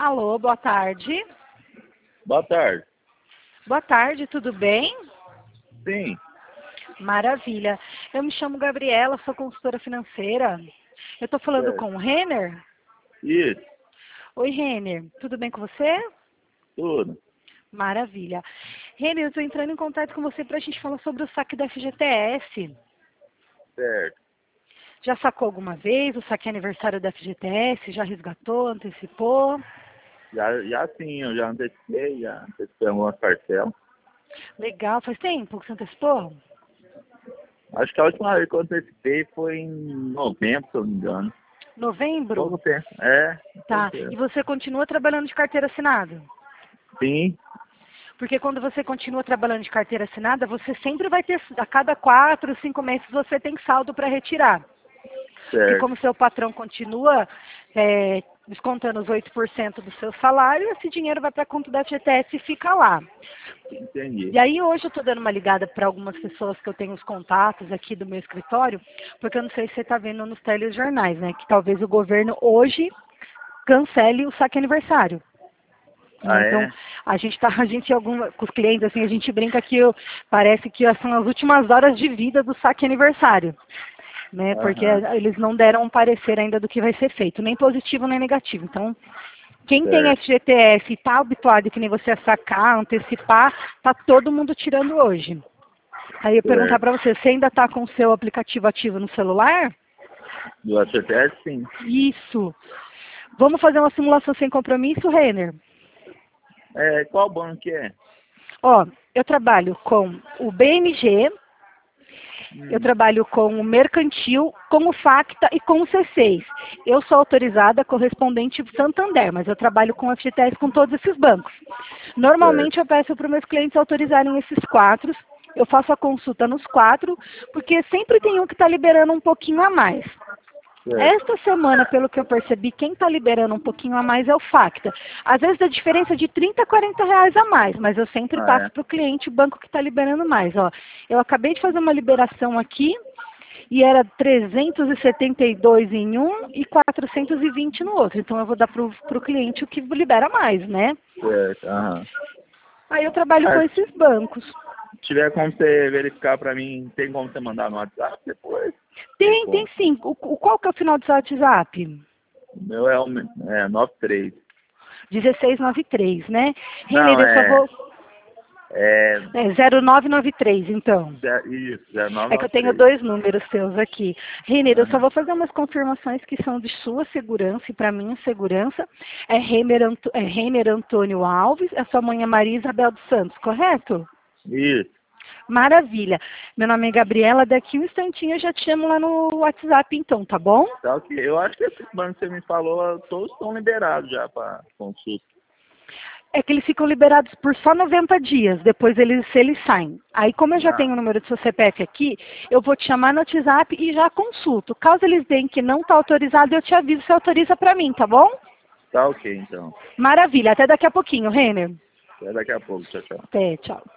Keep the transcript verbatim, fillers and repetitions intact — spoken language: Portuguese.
Alô, boa tarde. Boa tarde. Boa tarde, tudo bem? Sim, Maravilha. Eu me chamo Gabriela, sou consultora financeira. Eu estou falando certo. com o Renner. Isso, Oi, Renner. Tudo bem com você? tudo. Maravilha. Renner, eu estou entrando em contato com você para a gente falar sobre o saque da F G T S. Certo. Já sacou alguma vez o saque aniversário da F G T S? Já resgatou, antecipou? Já, já sim, eu já antecipei, já antecipei algumas parcelas. Legal. Faz tempo que você antecipou? Acho que a última vez que eu antecipei foi em novembro, se eu não me engano. Novembro? Pouco tempo. É, Tá. pouco tempo. E você continua trabalhando de carteira assinada? Sim, Porque quando você continua trabalhando de carteira assinada, você sempre vai ter, a cada quatro, cinco meses, você tem saldo para retirar. Porque certo. como seu patrão continua é, descontando os oito por cento do seu salário, esse dinheiro vai para a conta da F G T S e fica lá. Entendi. E aí hoje eu estou dando uma ligada para algumas pessoas que eu tenho os contatos aqui do meu escritório, porque eu não sei se você está vendo nos telejornais, né? Que talvez o governo hoje cancele o saque aniversário. Ah, Né? Então, é? a gente tá, a gente, alguma, com os clientes, assim, a gente brinca que eu- parece que são as últimas horas de vida do saque aniversário. Né? Porque Aham, eles não deram um parecer ainda do que vai ser feito, nem positivo nem negativo. Então, quem tem certo. F G T S e está habituado, que nem você, a sacar, antecipar, tá todo mundo tirando hoje. Aí eu perguntar Certo. para você, você ainda está com o seu aplicativo ativo no celular? Do F G T S, sim. Isso. Vamos fazer uma simulação sem compromisso, Renner? É, qual banco que é? Ó, eu trabalho com o B M G, eu Hum, trabalho com o Mercantil, com o Facta e com o C seis. Eu sou autorizada correspondente Santander, mas eu trabalho com F G T S com todos esses bancos. certo. Normalmente eu peço para os meus clientes autorizarem esses quatro, eu faço a consulta nos quatro, porque sempre tem um que está liberando um pouquinho a mais. Certo. Esta semana, pelo que eu percebi, quem está liberando um pouquinho a mais é o Facta. Às vezes a diferença é de trinta, quarenta reais a mais, mas eu sempre Ah, passo é? para o cliente o banco que está liberando mais. Ó, eu acabei de fazer uma liberação aqui e era trezentos e setenta e dois em um e quatrocentos e vinte no outro. Então eu vou dar para o cliente o que libera mais, né? Certo, aham. Aí eu trabalho com Ah, esses bancos. se tiver como você verificar pra mim, tem como você mandar no WhatsApp depois? Tem Tem, tem como. sim. O, o- qual que é o final do seu WhatsApp? O meu é, o, é nove três. dezesseis noventa e três, né? Renner, Não, eu só é. vou... É. É zero nove nove três, então. ze- Isso, É que eu tenho zero nove nove três. dois números seus aqui. Renner, eu só Aham. vou fazer umas confirmações que são de sua segurança e para minha segurança. É Renner, Anto- é Renner Antônio Alves, a sua mãe é Maria Isabel dos Santos, correto? Isso, Maravilha. Meu nome é Gabriela, daqui um instantinho eu já te chamo lá no WhatsApp então, tá bom? tá ok. Eu acho que esses bancos que você me falou, todos estão liberados já para consulta. É que eles ficam liberados por só noventa dias, depois eles, eles saem. Aí, como eu já Ah, tenho o número do seu C P F aqui, eu vou te chamar no WhatsApp e já consulto. Caso eles deem que não está autorizado, eu te aviso se autoriza para mim, tá bom? tá ok, então. Maravilha, até daqui a pouquinho, Renner. Até daqui a pouco. Tchau, tchau. Até, tchau.